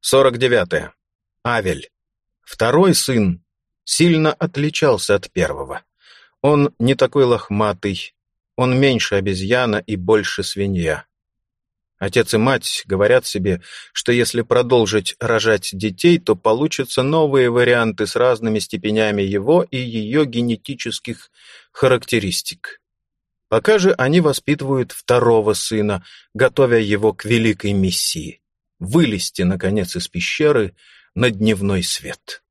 49. Авель. Второй сын сильно отличался от первого. Он не такой лохматый, он меньше обезьяна и больше свинья. Отец и мать говорят себе, что если продолжить рожать детей, то получатся новые варианты с разными степенями его и ее генетических характеристик. Пока же они воспитывают второго сына, готовя его к великой миссии — вылезти, наконец, из пещеры на дневной свет.